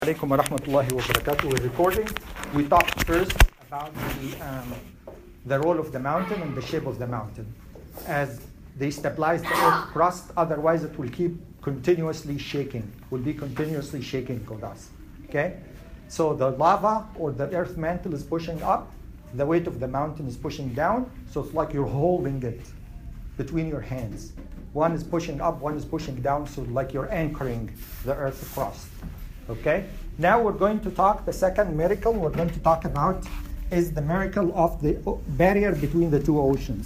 Alaikum wa rahmatullahi wa barakatuh. We're recording. We talked first about the role of the mountain and the shape of the mountain as they stabilize the earth crust. Otherwise, it will keep continuously shaking. Will be continuously shaking Kodas. Okay. So the lava or the earth mantle is pushing up. The weight of the mountain is pushing down. So it's like you're holding it between your hands. One is pushing up, one is pushing down. So like you're anchoring the earth crust. Okay, now we're going to talk, the second miracle we're going to talk about is the miracle of the barrier between the two oceans.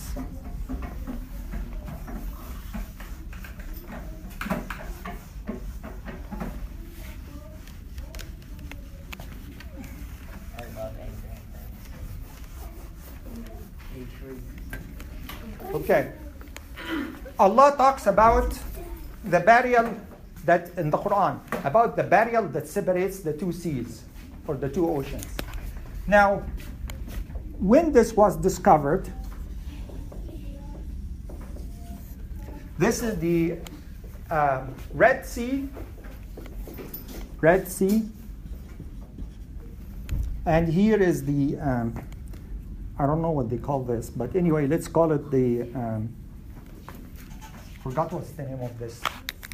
Okay, Allah talks about the barrier that in the Quran, about the barrier that separates the two seas or the two oceans. Now, when this was discovered, this is the Red Sea, and here is the, I don't know what they call this, but anyway, let's call it the, forgot what's the name of this.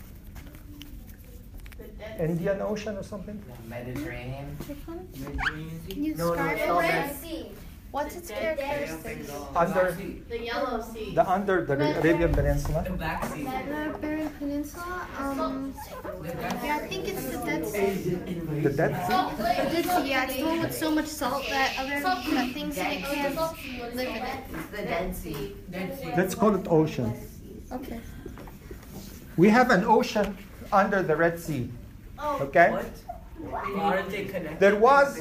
Indian Ocean or something? Mediterranean. You describe the Red Sea. What's its characteristics? Under The Yellow Sea. Under the Arabian Peninsula. The Black Sea. The Arabian Peninsula. Yeah, I think it's the Dead Sea. The Dead Sea? The Dead Sea. Yeah, it's the one with so much salt that that things in it can't live in it. It's the Dead Sea. Let's call it ocean. Okay. We have an ocean under the Red Sea. Okay? Aren't they connected? There was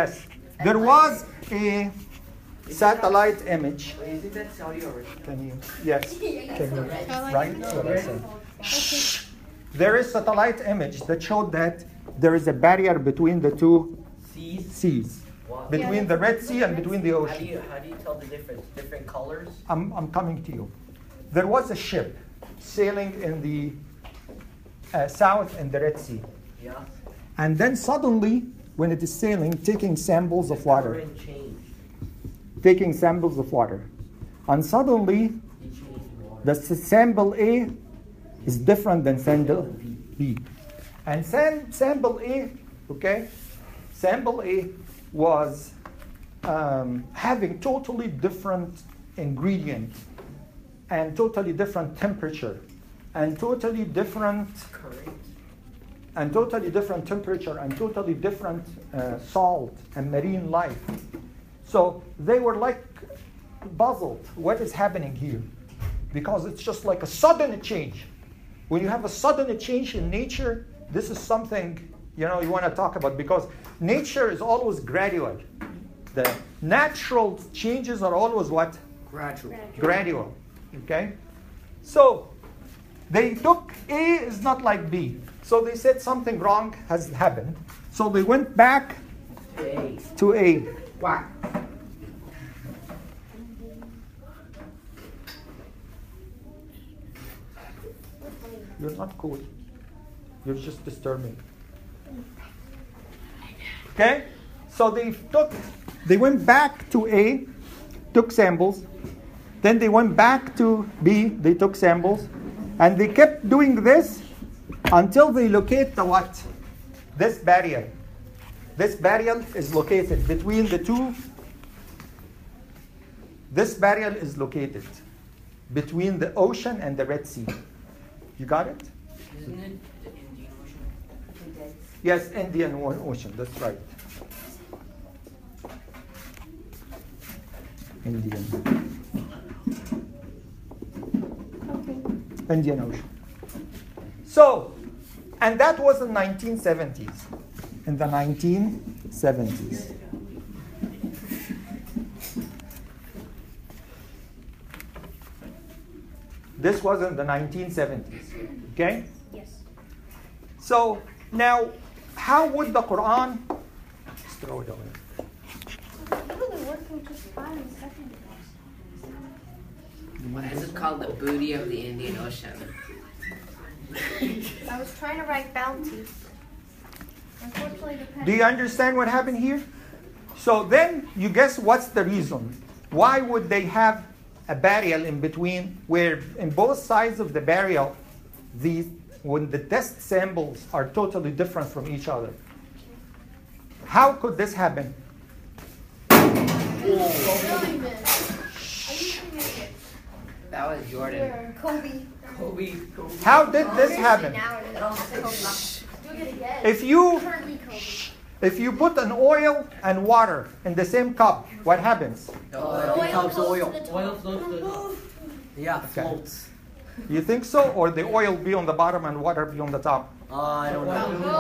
a satellite image. Isn't that Saudi Arabia? Can you? Yes. Can you? Right? That's what I said. Okay. There is satellite image that showed that there is a barrier between the two seas. Wow. Between the Red Sea and between the How ocean. do you tell the difference? Different colors? I'm coming to you. There was a ship sailing in the south in the Red Sea. Yeah. And then suddenly, when it is sailing, taking samples of water. Current change. Taking samples of water. And suddenly, It changes water. the sample A is different than sample B. And sample A, okay, sample A was having totally different ingredients and totally different temperature and totally different Current. and totally different temperature and totally different salt and marine life. So they were like puzzled. What is happening here? Because it's just like a sudden change. When you have a sudden change in nature, this is something you want to talk about, because nature is always gradual. The natural changes are always what? Gradual. Okay? So they took A is not like B. So they said something wrong has happened. So they went back to A. Wow. You're not cool. You're just disturbing. Okay? So they went back to A, took samples. Then they went back to B, they took samples. And they kept doing this until they locate the what? This barrier. This barrier is located between the two. This barrier is located between the ocean and the Red Sea. You got it? Isn't it the Indian Ocean? Yes, Indian Ocean. That's right. Indian Ocean. So, and that was in 1970s. In the 1970s. This was in the 1970s. Okay? Yes. So, now, how would the Quran... Just throw it away. Really working just fine in second. Why is it called the booty of the Indian Ocean? I was trying to write bounty. Unfortunately, the Do you understand what happened here? So then you guess what's the reason? Why would they have a barrier in between where in both sides of the barrier, when the test samples are totally different from each other? How could this happen? That was Jordan. Kobe. Kobe. How did this happen? If you put an oil and water in the same cup, what happens? Becomes oil. Oil floats to the top. Yeah, Okay. floats. You think so? Or the oil be on the bottom and water be on the top? I don't know.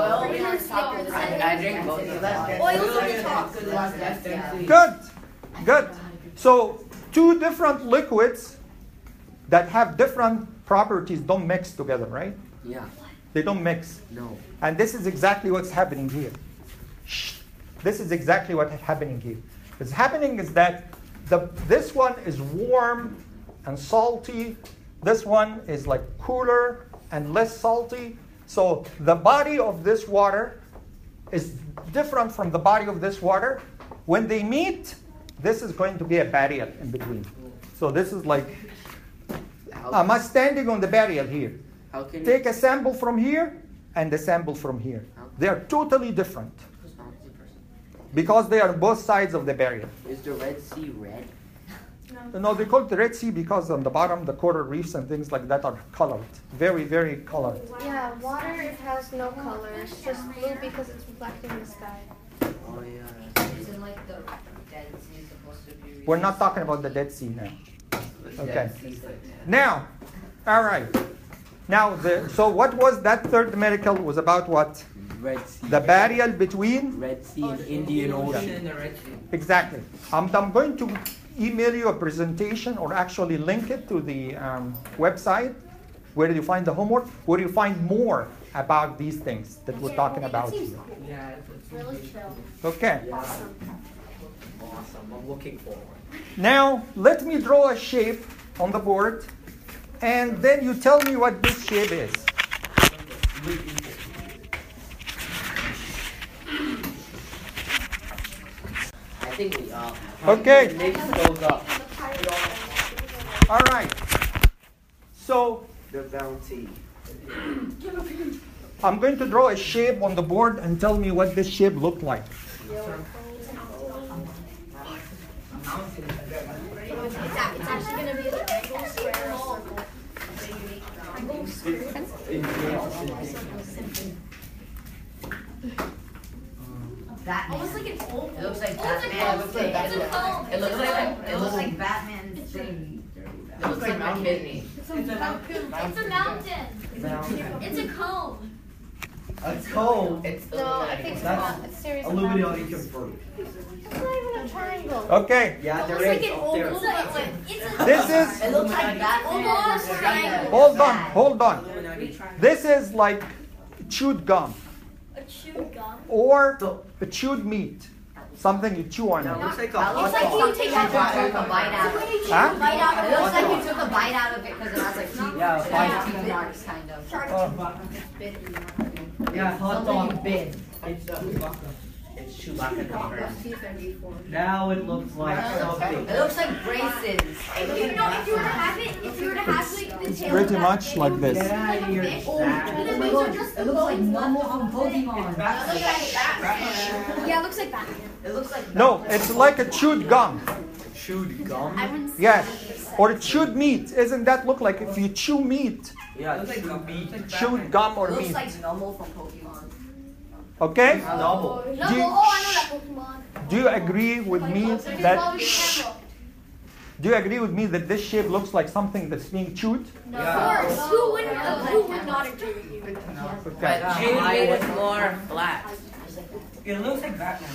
I drink both of them. Oil's on the top. Good. Good. So two different liquids that have different properties don't mix together, right? Yeah. They don't mix. No. And this is exactly what's happening here. This is exactly what's happening here. What's happening is that this one is warm and salty. This one is like cooler and less salty. So the body of this water is different from the body of this water. When they meet, this is going to be a barrier in between. So this is like, I'm standing on the barrier here. How can Take a sample from here and a sample from here. They are totally different because they are both sides of the barrier. Is the Red Sea red? No, they call it the Red Sea because on the bottom, the coral reefs and things like that are colored. Very, very colored. Yeah, water has no color. It's just blue because it's reflecting the sky. Oh yeah. Isn't like the Dead Sea supposed to be? We're not talking about the Dead Sea now. Okay. Dead Sea's like that. Now, all right. Now, so what was that third miracle? Was about what? Red Sea. The barrier between? Red Sea and Indian Ocean. And the Red Sea. Exactly. I'm going to email you a presentation or actually link it to the website where you find the homework, where you find more about these things that we're talking about here. Yeah, it's Really chill. Okay. Awesome. Awesome. I'm looking forward. Now, let me draw a shape on the board, and then you tell me what this shape is. I think we all. Okay. Mix those up. All right. So, The bounty. I'm going to draw a shape on the board and tell me what this shape looked like. It's actually going to be a triangle, square, or Batman. almost like an oval. It looks like Oh, it's a Batman. cone thing. It's a cone. It looks It's a like cone. it looks like Batman's thing. It looks like my kidney. It's a mountain. It's a cone. It's cold. It's No, I think it's That's not. It's a series of Illuminati mountains. confirmed. It's not even a triangle. Okay. Yeah, It there looks like is. an Up there. oval, but like it's a This is, It looks like oval on a Batman. triangle. hold on. This is like chewed gum A chewed gum. or a chewed meat. Something you chew on. It looks like a That hot looks like like you something take you out took a bite out of. Huh? Bite out It of looks like you took a bite out of it because it has like teeth. Yeah, It bite. has teeth marks kind of. Yeah, hot Something you dog. bit. It's Chewbacca confirmed. Now it looks like something. It looks like braces. If you were to have it, if you were to have like the tail Pretty of that much fish, like this. Get out of here, fish, Zach. and then It these are just the looks like bones Momo left from of it. Pokemon. Yeah, it looks like Batman. It looks like No, it's like a chewed gum. Chewed gum? I wouldn't say Yes. Or chewed meat. Isn't that look like if you chew meat, Yeah, It looks like meat. chewed gum It or looks meat? like Nomo from Pokemon. Okay? Double. No, Do you- oh, I know that Pokemon. Do you agree with me It's that probably Pokemon. Do you agree with me that this shape looks like something that's being chewed? No. Yeah. Of course. Who would not agree with you? Okay. But chewed meat is more flat. It looks like Batman.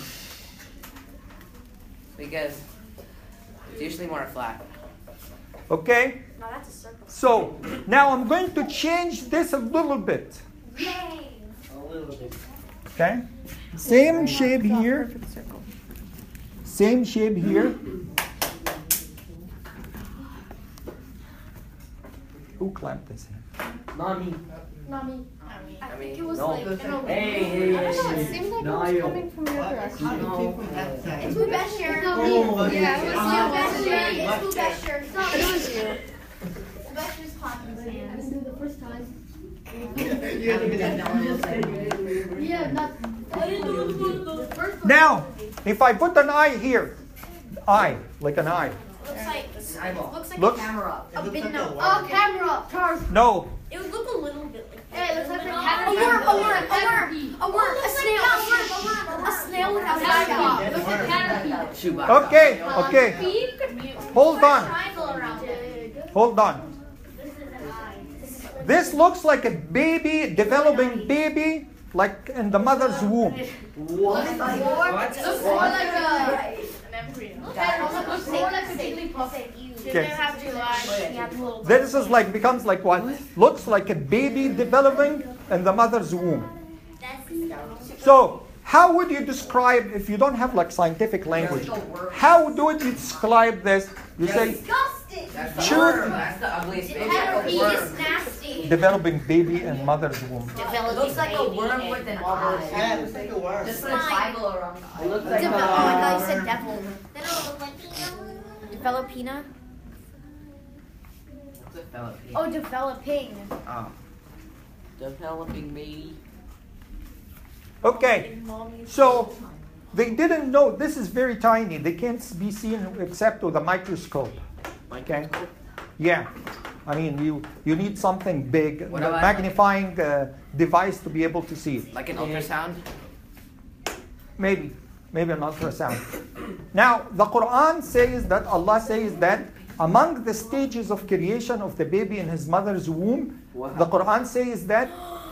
Because it's usually more flat. Okay? No, that's a circle. So now I'm going to change this a little bit. Yay! A little bit. Okay? Same shape here. Same shape here. Who clamped this here? Mommy. Nami. I think it was No. like in a Hey. I don't know, it seemed like it was Niall. coming from your direction. It's Mubashir. Yeah, it was Mubashir. you. It's Mubashir. It was you. Mubashir's clapping his hands. The first time. Yeah, not. Now, if I put an eye here, eye, like an eye. Looks like Looks- a camera. A bit no. Oh, camera. Cars. No, It would look a little bit like Hey, it looks like a A camera. worm, a worm, a worm, a worm, a snail, a snail without a Caterpillar. It shell. looks like a caterpillar. Chewbacca. okay, okay. Hold on, Triangle around it. hold on. This looks like a baby, developing baby, like in the mother's womb. What? Looks more like a. It Looks more like a Jigglypuff. Okay. Have two eyes. You have little. This is like, becomes like what? Looks like a baby developing in the mother's womb. So, how would you describe, if you don't have like scientific language, how do you describe this? You say, Disgusting. That's the Sure. worm. That's the ugliest baby. Caterpillar is nasty. developing baby in mother's womb. It looks like a worm with an eye. Yeah, it looks like a worm. Just put a triangle around the eye. It looks like Oh my god, you a... said devil. Then it'll look like Developina? developing. Oh, developing. Oh. Developing baby. Okay, so they didn't know, this is very tiny. They can't be seen except with a microscope. Okay? Yeah. I mean, you need something big, What a about- magnifying device to be able to see it. Like an ultrasound? Maybe an ultrasound. Now, the Quran says that, Allah says that among the stages of creation of the baby in his mother's womb, Wow. the Quran says that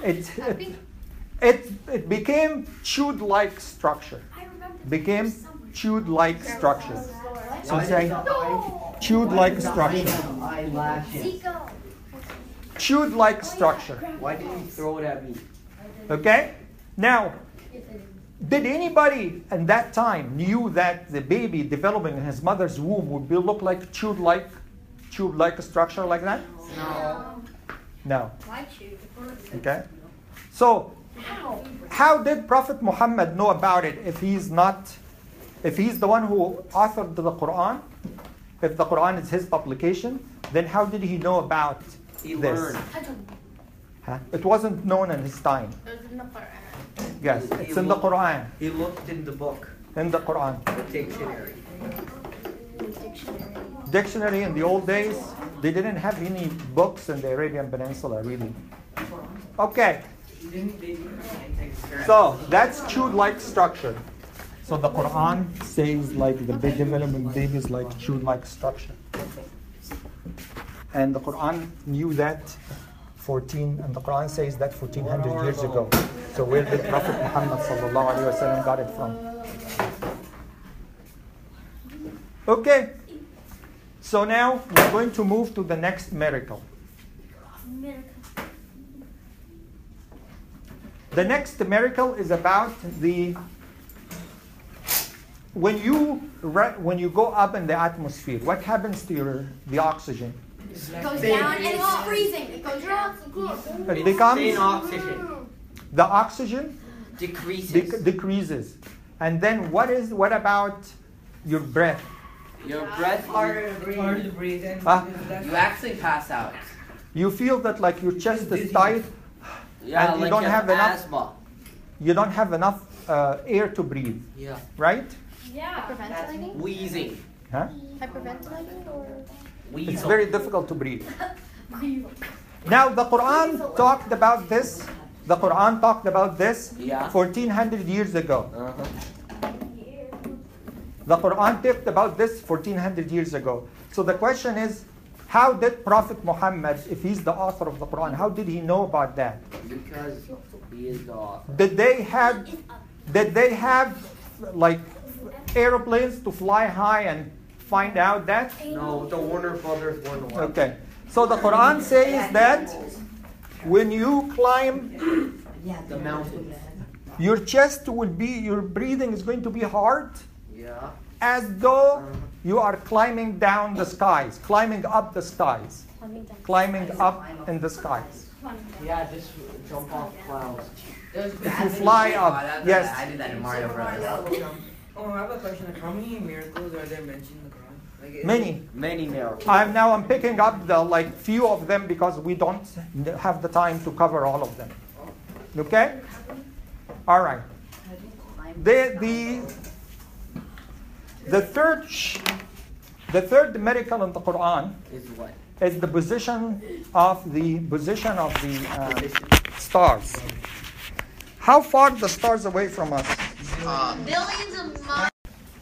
it became chewed-like structure. Became chewed-like structure. So say, chewed-like structure. Eyelashes. Chewed-like structure. Why did you throw it at me? Okay? Now, did anybody in that time knew that the baby developing in his mother's womb would look like tube-like structure like that? No. Why shoot? Okay? So, how did Prophet Muhammad know about it if he's the one who authored the Quran? If the Quran is his publication, then how did he know about He this? learned. Huh? It wasn't known in his time. It was in the Quran. Yes, it's in the Quran. He looked in the book, In the Quran. the dictionary. Dictionary in the old days, they didn't have any books in the Arabian Peninsula, really. Okay, so that's chewed-like structure. So the Quran says like the developing babies like chewed-like structure. And the Quran knew that and the Quran says that 1400 years ago. So where did Prophet Muhammad sallallahu alaihi wasallam got it from? Okay. So now we're going to move to the next miracle. The next miracle is about when you go up in the atmosphere, what happens to the oxygen? It goes down and it's freezing. It goes down. It becomes In oxygen. the oxygen Decreases. decreases, and then what about your breath? Your breath, Harder to breathe in. you actually pass out. You feel that like your chest is tight, Yeah, And you like don't you have enough- asthma. you don't have enough air to breathe, Yeah. right? Yeah. Hyperventilating? Wheezing. Huh? Hyperventilating or? Weasel. It's very difficult to breathe. Now the Quran talked about this. The Quran talked about this Yeah. 1400 years ago. Uh-huh. The Quran talked about this 1400 years ago. So the question is, how did Prophet Muhammad, if he's the author of the Quran, how did he know about that? Because he is the author. Did they have like airplanes to fly high and find out that? No, the Warner Brothers won the war. Okay. So the Quran says that when you climb, The mountains. your chest will be, your breathing is going to be hard, Yeah. as though you are climbing down the skies, climbing up the skies, climbing up in the skies. Yeah, just jump off clouds. If you fly up, yes. I did that in Mario Bros. Oh, I have a question. Like, how many miracles are there mentioned in the Quran? Like, Many. miracles. I'm picking up the few of them because we don't have the time to cover all of them. Okay? All right. The third miracle in the Quran Is what? is the position of the stars. How far are the stars away from us? Billions of miles.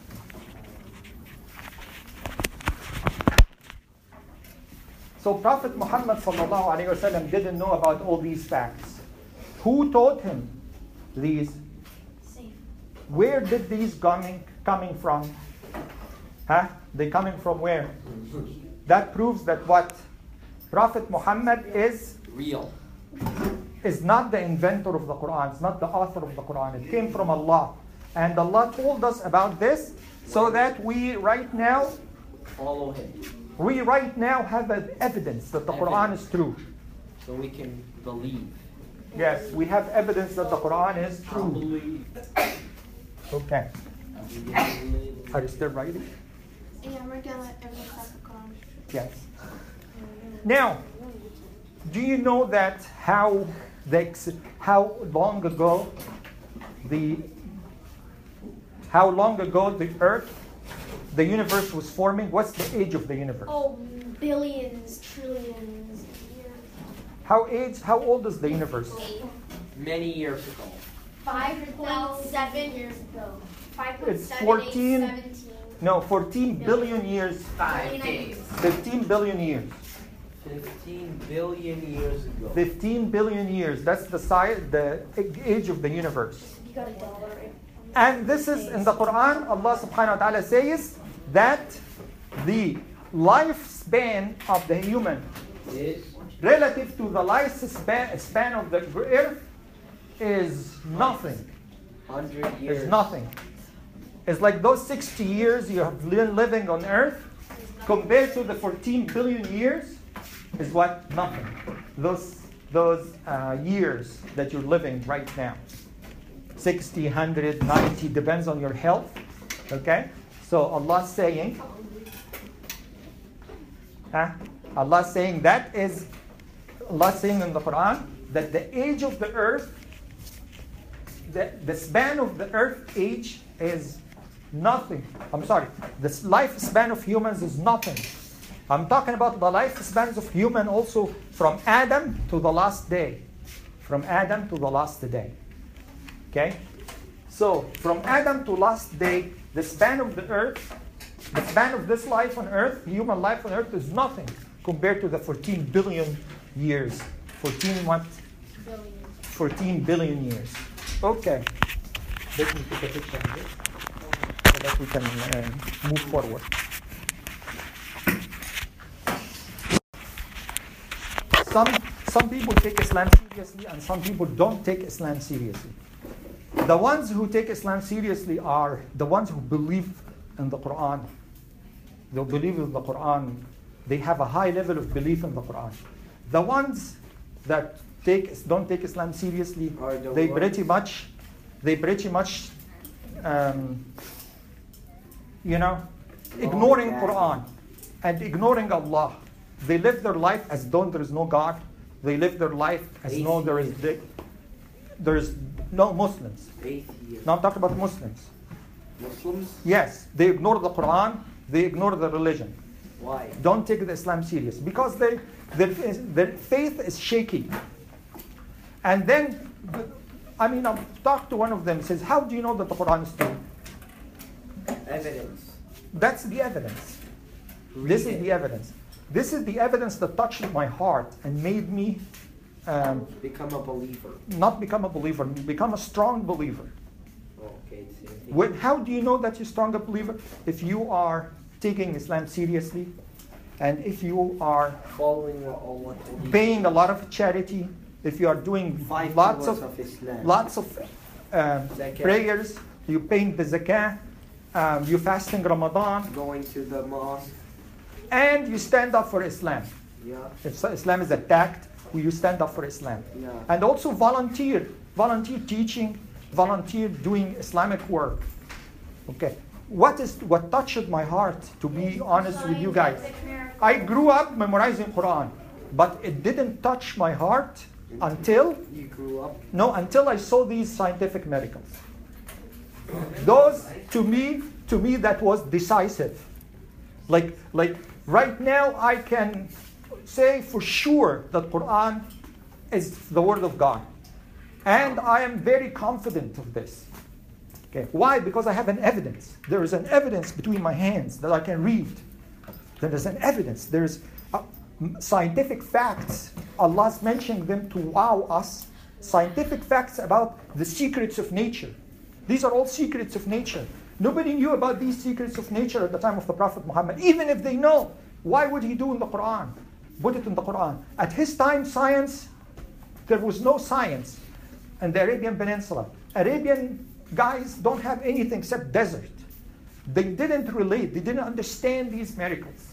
So Prophet Muhammad sallallahu alaihi wasallam didn't know about all these facts. Who taught him these? Where did these coming from? They coming from where? That proves that what? Prophet Muhammad is Real. is not the inventor of the Quran. It's not the author of the Quran. It came from Allah. And Allah told us about this so that we right now Follow him. We right now have evidence that the Quran is true. So we can believe. Yes, we have evidence that the Quran is true. Believe. Okay. Are you still writing? Yeah, we're gonna let everyone have the Quran. Yes. Now, do you know that how long ago the Earth, the universe was forming? What's the age of the universe? Oh, billions, trillions years. How old is the universe? Many years ago. 5.7 years ago. 5.7, It's 14. 17. No, 14 billion years. 5 days. 15 billion years. 15 billion years ago. 15 billion years. That's the size, the age of the universe. You got a dollar. And this is in the Quran. Allah subhanahu wa ta'ala says that the lifespan of the human Is relative to the lifespan of the earth is nothing. 100 years. It's nothing. It's like those 60 years you have been living on earth compared to the 14 billion years is what? Nothing. Those years that you're living right now. 60, 100, 90, depends on your health. Okay? So Allah's saying, Allah saying in the Quran that the age of the earth, the span of the earth age is nothing. I'm sorry, the lifespan of humans is nothing. I'm talking about the lifespans of human also from Adam to the last day. From Adam to the last day. Okay? So, from Adam to last day, the span of the earth, the span of this life on earth, human life on earth, is nothing compared to the 14 billion years. 14 what? 14 billion years. Okay. Let me take a picture of this so that we can move forward. Some people take Islam seriously and some people don't take Islam seriously. The ones who take Islam seriously are the ones who believe in the Quran. They believe in the Quran. They have a high level of belief in the Quran. The ones that don't take Islam seriously, they pretty much, ignoring Quran and ignoring Allah. They live their life as though there is no God. They live their life as though there is no Muslims. Atheist. Now I'm talking about Muslims. Muslims? Yes, they ignore the Quran. They ignore the religion. Why? Don't take the Islam serious because their faith is shaky. And then, I've talked to one of them. Says, "How do you know that the Quran is true?" Evidence. That's the evidence. This is the evidence. This is the evidence that touched my heart and made me Become a believer. not become a believer, become a strong believer. Okay, same thing. How do you know that you're a stronger believer? If you are taking Islam seriously, and if you are Following what Allah told you. paying a lot of charity, if you are doing 5 lots pillars of Islam. Zakah. prayers, you paying the zakah, you fasting Ramadan, Going to the mosque. and you stand up for Islam. Yeah. If Islam is attacked, where you stand up for Islam. Yeah. And also volunteer teaching, volunteer doing Islamic work. Okay. What touched my heart, to be honest with you guys? I grew up memorizing Quran, but it didn't touch my heart until You grew up. until I saw these scientific miracles. Those, to me, that was decisive. Like right now, I can say for sure that Quran is the word of God. And I am very confident of this. Okay. Why? Because I have an evidence. There is an evidence between my hands that I can read. There is an evidence. There's scientific facts. Allah's mentioning them to wow us. Scientific facts about the secrets of nature. These are all secrets of nature. Nobody knew about these secrets of nature at the time of the Prophet Muhammad. Even if they know, why would he do in the Quran? Put it in the Quran. At his time, there was no science in the Arabian Peninsula. Arabian guys don't have anything except desert. They didn't relate. They didn't understand these miracles.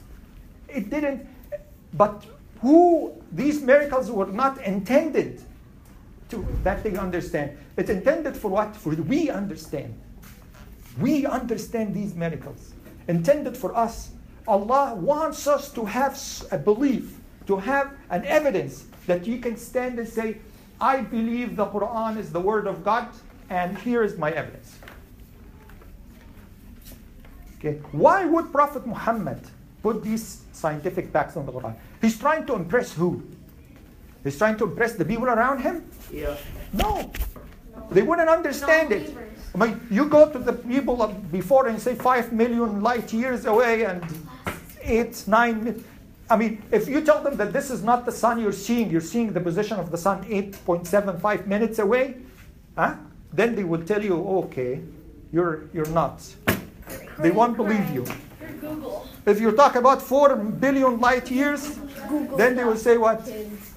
But these miracles were not intended that they understand. It's intended for what? For we understand. We understand these miracles. Intended for us. Allah wants us to have a belief, to have an evidence that you can stand and say, I believe the Quran is the word of God, and here is my evidence. Okay. Why would Prophet Muhammad put these scientific facts on the Quran? He's trying to impress who? He's trying to impress the people around him? Yeah. No. They wouldn't understand it. I mean, you go to the people before and say 5 million light years away and 8, 9. I mean, if you tell them that this is not the sun you're seeing the position of the sun 8.75 minutes away, then they will tell you, okay, you're nuts. They won't believe you. Google. If you talk about 4 billion light years, then they will say what?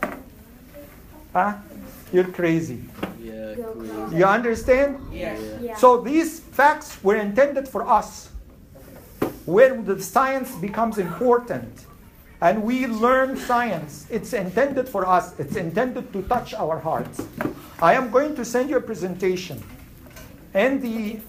You're crazy. Yeah. You understand? Yes. Yeah. So these facts were intended for us. When the science becomes important and we learn science, it's intended for us. It's intended to touch our hearts. I am going to send you a presentation. I'm looking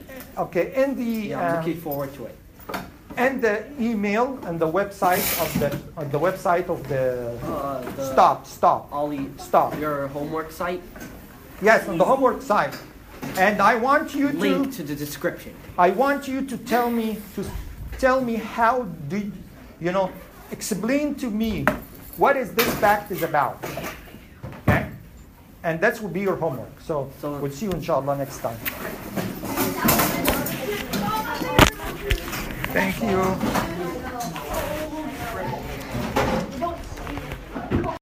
forward to it. And the email and the website of the stop. Ollie, Stop. Your homework site? Yes, on the homework site. And I want you Link to the description. I want you to tell me how did explain to me what is this fact is about. Okay? And that will be your homework. So we'll see you inshallah next time. Thank you.